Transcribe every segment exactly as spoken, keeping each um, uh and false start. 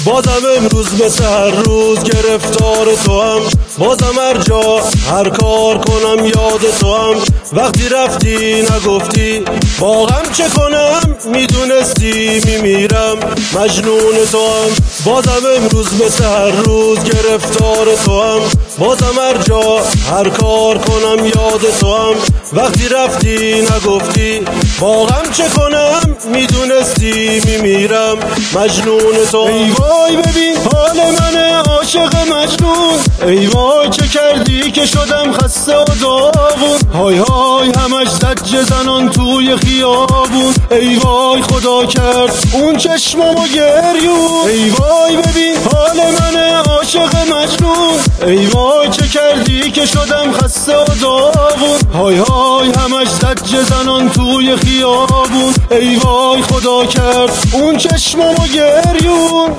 بازم امروز مثل هر روز گرفتار تو هم، بازم هر جا هر کار کنم یاد تو هم. وقتی رفتی نگفتی با غم چه کنم، میدونستی میمیرم مجنون تو هم. بازم امروز مثل هر روز گرفتار تو هم، بازم هر جا هر کار کنم یاد تو هم. وقتی رفتی نگفتی با غم چه کنم، میدونستی میمیرم مجنون تو. ای وای ببین حال من عاشق مجنون، ای وای چه کردی که شدم خسته و داغون. های های همش زجر زنان توی خیابون، ای وای خدا کرد اون چشمامو گریون. ای وای ببین حال من عاشق مجنون، ای وای چه کردی که شدم خسته و داغون. های های همش زجر زنان توی خیابون، ای وای خدا کرد اون چشمامو گریون.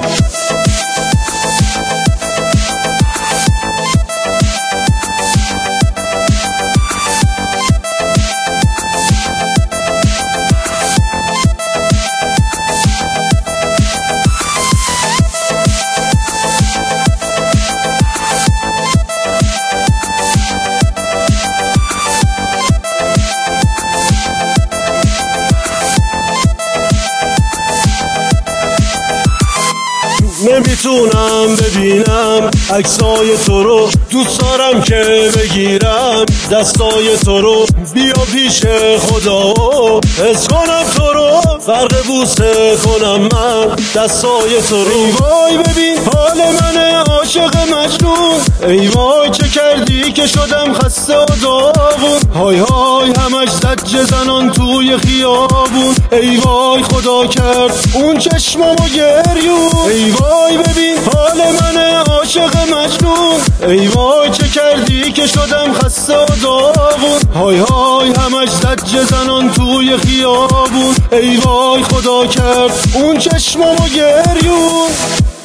نمیتونم ببینم عکسای تو رو، دوست دارم که بگیرم دستای تو رو. بیا پیش خدا و حس کنم تو رو، فرق بوسه کنم من دستای تو رو. ای وای ببین حال من عاشق مجنون، ای وای چه کردی که شدم خسته و داغون. های های همش زجر زنان توی خیابون، ای وای خدا کرد اون چشمامو گریون. ای وای ببین حال من عاشق مجنون، ای وای چه کردی که شدم خسته و داغون. های های همش زجر زنان توی خیابون، ای وای خدا کرد اون چشمامو گریون.